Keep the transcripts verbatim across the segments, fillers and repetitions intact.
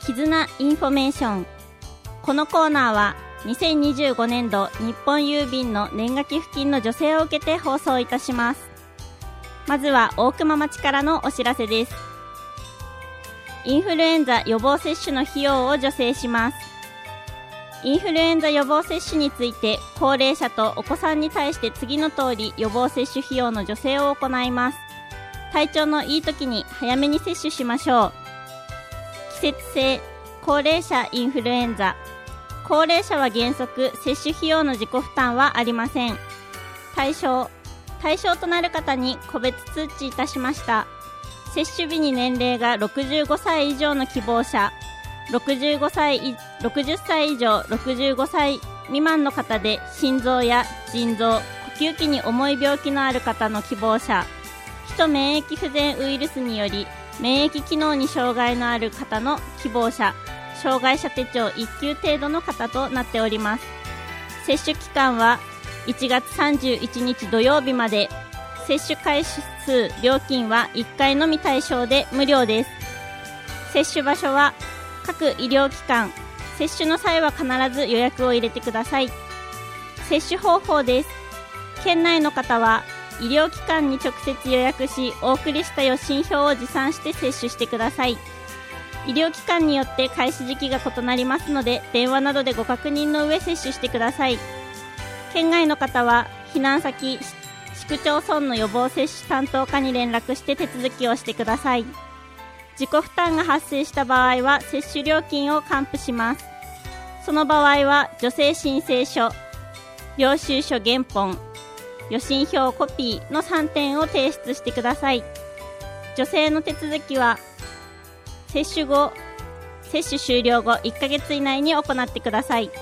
絆インフォメーション。このコーナーはにせんにじゅうごねんど日本郵便の年賀寄付金の助成を受けて放送いたします。まずは大熊町からのお知らせです。インフルエンザ予防接種の費用を助成します。インフルエンザ予防接種について高齢者とお子さんに対して次の通り予防接種費用の助成を行います。体調のいい時に早めに接種しましょう。季節性高齢者インフルエンザ。高齢者は原則接種費用の自己負担はありません。対象対象となる方に個別通知いたしました。接種日に年齢がろくじゅうごさい以上の希望者、ろくじゅうごさい、ろくじゅっさい以上ろくじゅうごさい未満の方で心臓や腎臓、呼吸器に重い病気のある方の希望者、ヒト免疫不全ウイルスにより免疫機能に障害のある方の希望者、障害者手帳いっ級程度の方となっております。接種期間はいちがつさんじゅういちにち土曜日まで。接種回数、料金はいっかいのみ対象で無料です。接種場所は各医療機関。接種の際は必ず予約を入れてください。接種方法です。県内の方は医療機関に直接予約し、お送りした予診票を持参して接種してください。医療機関によって開始時期が異なりますので、電話などでご確認の上接種してください。県外の方は避難先、市区町村の予防接種担当課に連絡して手続きをしてください。自己負担が発生した場合は接種料金を還付します。その場合は助成申請書、領収書原本、予診票コピーのさんてんを提出してください。助成の手続きは接種後、接種終了後いっかげつ以内に行ってください。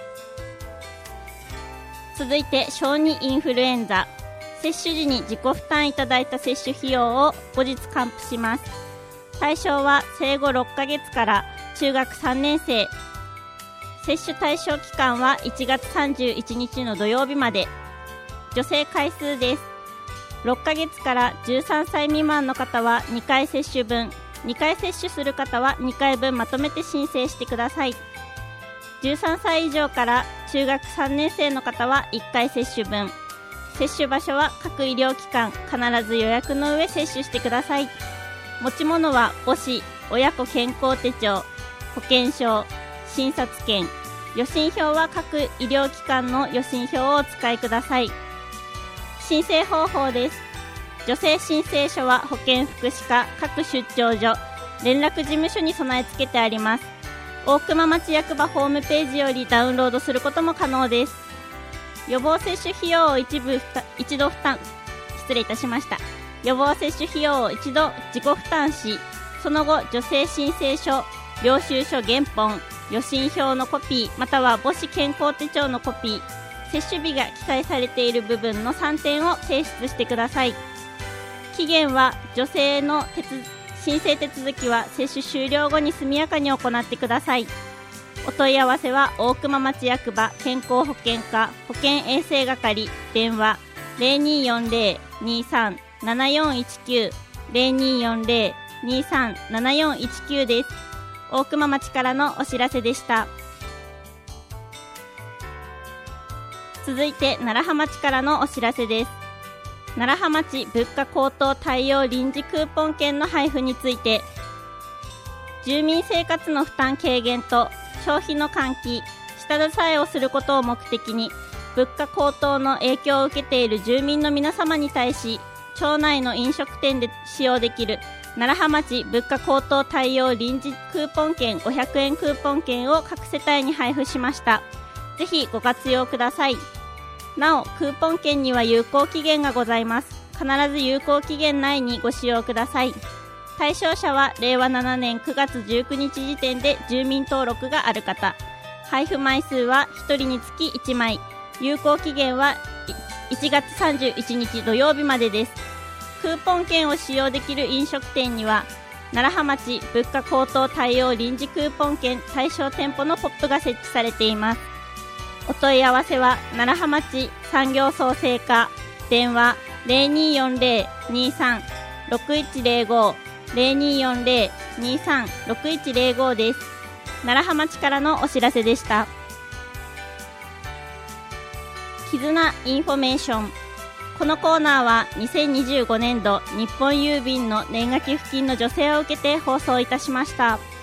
続いて小児インフルエンザ。接種時に自己負担いただいた接種費用を後日還付します。対象は生後ろっかげつから中学さんねんせい。接種対象期間はいちがつさんじゅういちにちの土曜日まで。助成回数です。ろっかげつからじゅうさんさい未満の方はにかい接種分、にかい接種する方はにかいぶんまとめて申請してください。じゅうさんさい以上から中学さんねんせいの方はいっかい接種分。接種場所は各医療機関、必ず予約の上接種してください。持ち物は母子、親子健康手帳、保険証、診察券、予診票は各医療機関の予診票をお使いください。申請方法です。助成申請書は保健福祉課各出張所、連絡事務所に備え付けてあります。大熊町役場ホームページよりダウンロードすることも可能です。予防接種費用を一部一度負担失礼いたしました予防接種費用を一度自己負担し、その後助成申請書、領収書原本、予診票のコピーまたは母子健康手帳のコピー、接種日が記載されている部分のさんてんを提出してください。期限は助成の手つ申請手続きは接種終了後に速やかに行ってください。お問い合わせは大熊町役場健康保険課保健衛生係、電話 ゼロにーよんゼロ にーさん ななよんいちきゅう ゼロにーよんゼロ にーさん ななよんいちきゅう です。大熊町からのお知らせでした。続いて楢葉町からのお知らせです。楢葉町物価高騰対応臨時クーポン券の配布について、住民生活の負担軽減と消費の喚起、下支えをすることを目的に物価高騰の影響を受けている住民の皆様に対し、町内の飲食店で使用できる楢葉町物価高騰対応臨時クーポン券ごひゃくえんクーポン券を各世帯に配布しました。ぜひご活用ください。なおクーポン券には有効期限がございます。必ず有効期限内にご使用ください。対象者はれいわななねんくがつじゅうくにち時点で住民登録がある方。配布枚数はひとりにつきいちまい。有効期限はいちがつさんじゅういちにち土曜日までです。クーポン券を使用できる飲食店には楢葉町物価高騰対応臨時クーポン券対象店舗のポップが設置されています。お問い合わせは楢葉町産業創生課、電話 ゼロにーよんゼロ にーさん ろくいちゼロごゼロにーよんゼロ にーさんろくいちゼロご です。楢葉町からのお知らせでした。絆インフォメーション。このコーナーはにせんにじゅうごねんど日本郵便の年賀寄付金の助成を受けて放送いたしました。